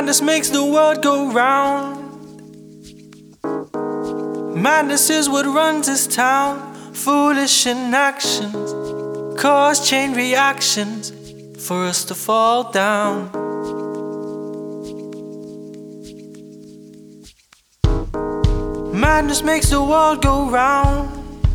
Madness makes the world go round. Madness is what runs this town. Foolish inactions cause chain reactions for us to fall down. Madness makes the world go round.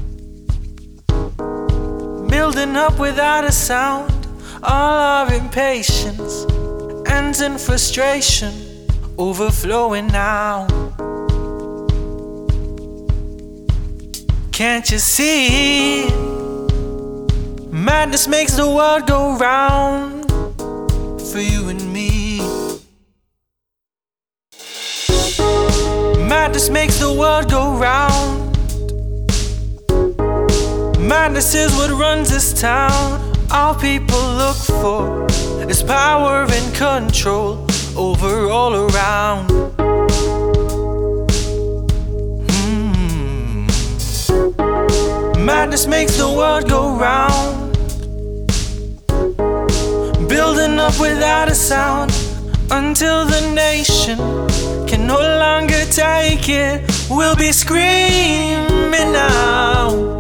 Building up without a sound. All our impatience ends in frustration, overflowing now. Can't you see? Madness makes the world go round for you and me. Madness makes the world go round. Madness is what runs this town. All people look for is power and control over all around. Madness makes the world go round. Building up without a sound until the nation can no longer take it. We'll be screaming now.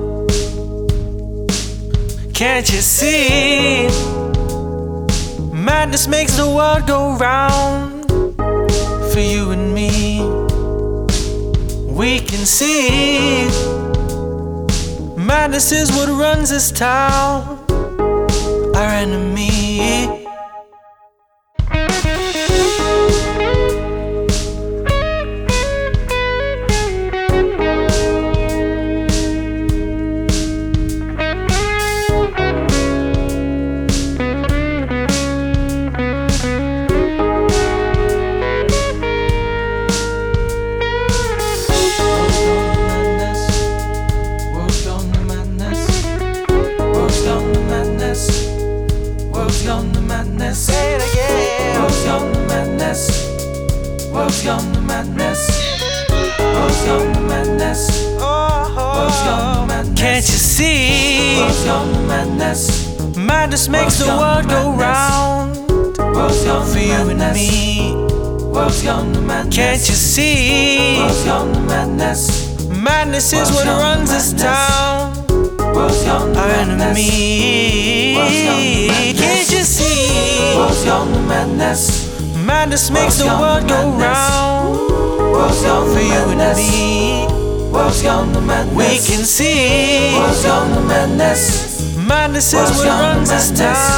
Can't you see? Madness makes the world go round for you and me. We can see madness is what runs this town, our enemy. World's gone to madness. Say it again. World's gone to madness. World's gone to madness. World's gone to madness. World's gone to madness. Can't you see? World's gone to madness. Madness makes the world go round for you and me. World's gone to madness. Can't you see? World's gone to madness. Madness is what runs this town. Our enemy. Can't you see? Madness makes the world go round for you and me. We can see madness is what runs this town.